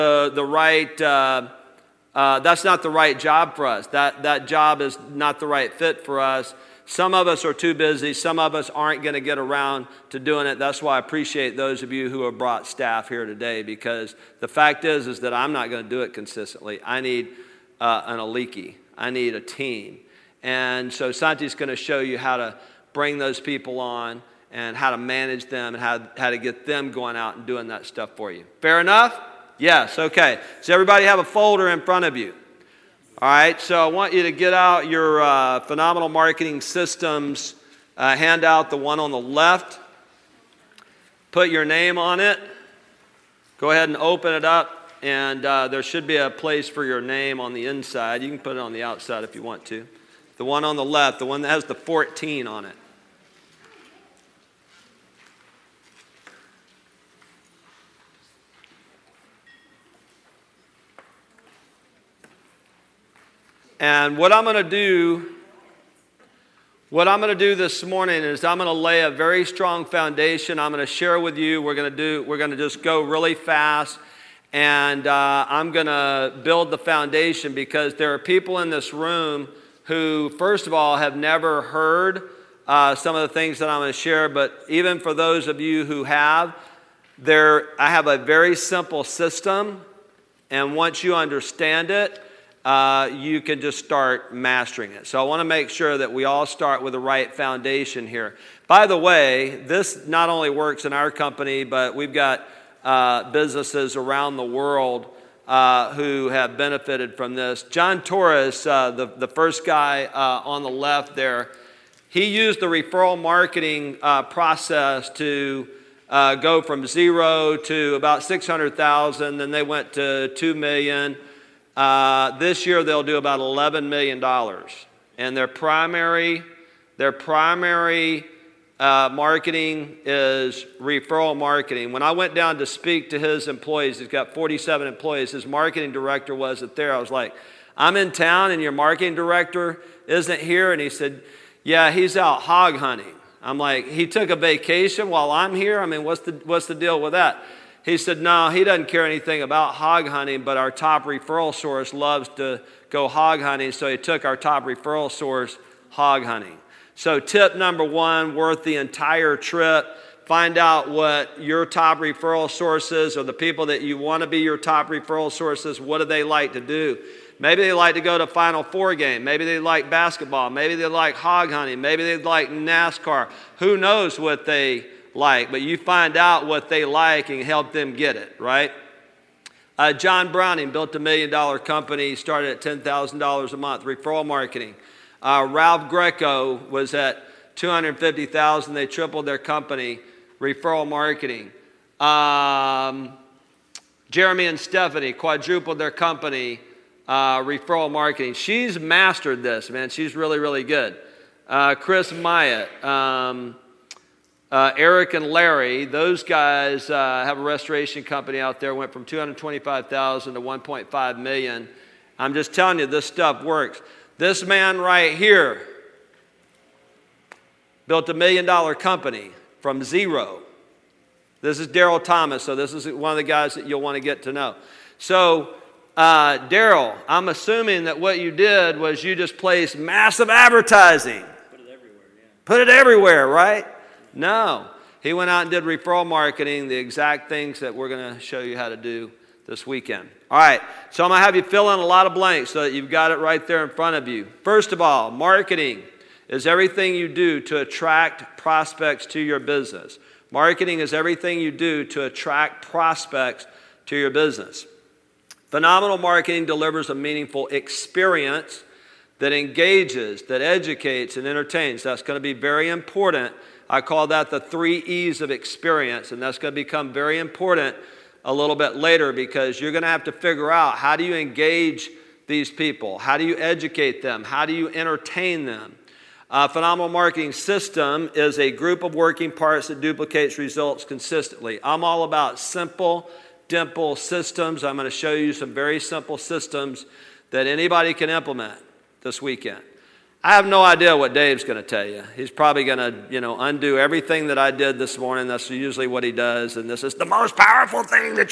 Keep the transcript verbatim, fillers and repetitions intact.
uh, the right, uh, uh, that's not the right job for us. That, that job is not the right fit for us. Some of us are too busy. Some of us aren't going to get around to doing it. That's why I appreciate those of you who have brought staff here today, because the fact is, is that I'm not going to do it consistently. I need uh, an aliki. I need a team. And so Santi's going to show you how to bring those people on and how to manage them and how, how to get them going out and doing that stuff for you. Fair enough? Yes, okay. Does everybody have a folder in front of you? All right, so I want you to get out your uh, Phenomenal Marketing Systems uh, handout, the one on the left. Put your name on it. Go ahead and open it up, and uh, there should be a place for your name on the inside. You can put it on the outside if you want to. The one on the left, the one that has the fourteen on it. And what I'm going to do, what I'm going to do this morning is I'm going to lay a very strong foundation. I'm going to share with you. We're going to do. We're going to just go really fast, and uh, I'm going to build the foundation because there are people in this room who, first of all, have never heard uh, some of the things that I'm going to share. But even for those of you who have, there, I have a very simple system, and once you understand it, Uh, you can just start mastering it. So I want to make sure that we all start with the right foundation here. By the way, this not only works in our company, but we've got uh, businesses around the world uh, who have benefited from this. John Torres, uh, the, the first guy uh, on the left there, he used the referral marketing uh, process to uh, go from zero to about six hundred thousand, then they went to two million. Uh, this year they'll do about eleven million dollars, and their primary, their primary uh, marketing is referral marketing. When I went down to speak to his employees, he's got forty-seven employees. His marketing director wasn't there. I was like, "I'm in town, and your marketing director isn't here." And he said, "Yeah, he's out hog hunting." I'm like, "He took a vacation while I'm here? I mean, what's the what's the deal with that?" He said, "No, he doesn't care anything about hog hunting, but our top referral source loves to go hog hunting, so he took our top referral source hog hunting." So tip number one, worth the entire trip. Find out what your top referral sources or the people that you want to be your top referral sources, what do they like to do? Maybe they like to go to Final Four game. Maybe they like basketball. Maybe they like hog hunting. Maybe they like NASCAR. Who knows what they like, but you find out what they like and help them get it, right? Uh, John Browning built a million dollar company, started at ten thousand dollars a month, referral marketing. Uh, Ralph Greco was at two hundred fifty thousand dollars, they tripled their company, referral marketing. Um, Jeremy and Stephanie quadrupled their company, uh, referral marketing. She's mastered this, man. She's really, really good. Uh, Chris Myatt, um, Uh, Eric and Larry, those guys uh, have a restoration company out there, went from two hundred twenty-five thousand to one point five million. I'm just telling you, this stuff works. This man right here built a million dollar company from zero. This is Daryl Thomas, so this is one of the guys that you'll want to get to know. So, uh, Daryl, I'm assuming that what you did was you just placed massive advertising. Put it everywhere, yeah. Put it everywhere, right? No, he went out and did referral marketing, the exact things that we're going to show you how to do this weekend. All right, so I'm going to have you fill in a lot of blanks so that you've got it right there in front of you. First of all, marketing is everything you do to attract prospects to your business. Marketing is everything you do to attract prospects to your business. Phenomenal marketing delivers a meaningful experience that engages, that educates, and entertains. That's going to be very important. I call that the three E's of experience, and that's going to become very important a little bit later because you're going to have to figure out how do you engage these people? How do you educate them? How do you entertain them? Uh, Phenomenal Marketing System is a group of working parts that duplicates results consistently. I'm all about simple, dimple systems. I'm going to show you some very simple systems that anybody can implement this weekend. I have no idea what Dave's going to tell you. He's probably going to, you know, undo everything that I did this morning. That's usually what he does. And this is the most powerful thing that you